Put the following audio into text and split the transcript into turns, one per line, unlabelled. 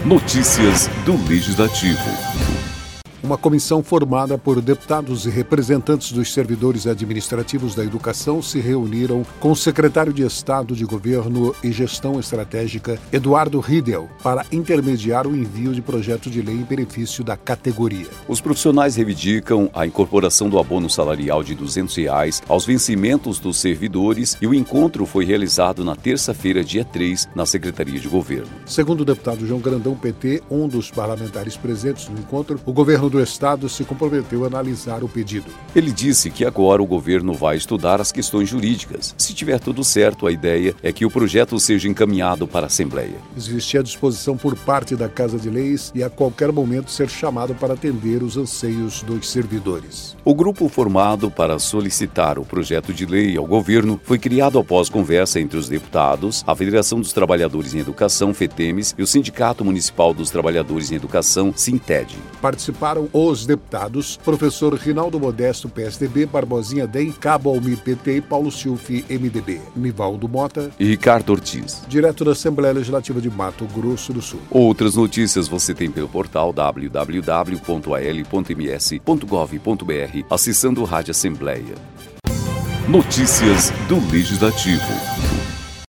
Notícias do Legislativo.
Uma comissão formada por deputados e representantes dos servidores administrativos da educação se reuniram com o secretário de Estado de Governo e Gestão Estratégica, Eduardo Riedel, para intermediar o envio de projeto de lei em benefício da categoria.
Os profissionais reivindicam a incorporação do abono salarial de R$ 200 aos vencimentos dos servidores e o encontro foi realizado na terça-feira, dia 3, na Secretaria de Governo.
Segundo o deputado João Grandão, PT, um dos parlamentares presentes no encontro, o governo do Estado se comprometeu a analisar o pedido.
Ele disse que agora o governo vai estudar as questões jurídicas. Se tiver tudo certo, a ideia é que o projeto seja encaminhado para a Assembleia.
Existe a disposição por parte da Casa de Leis e a qualquer momento ser chamado para atender os anseios dos servidores.
O grupo formado para solicitar o projeto de lei ao governo foi criado após conversa entre os deputados, a Federação dos Trabalhadores em Educação, FETEMES, e o Sindicato Municipal dos Trabalhadores em Educação, SINTED.
Participaram os deputados professor Rinaldo Modesto, PSDB, Barbosinha DEM, Cabo Almir, PT e Paulo Silfi, MDB, Nivaldo Mota
e Ricardo Ortiz,
direto da Assembleia Legislativa de Mato Grosso do Sul.
Outras notícias você tem pelo portal www.al.ms.gov.br, acessando o Rádio Assembleia. Notícias do Legislativo.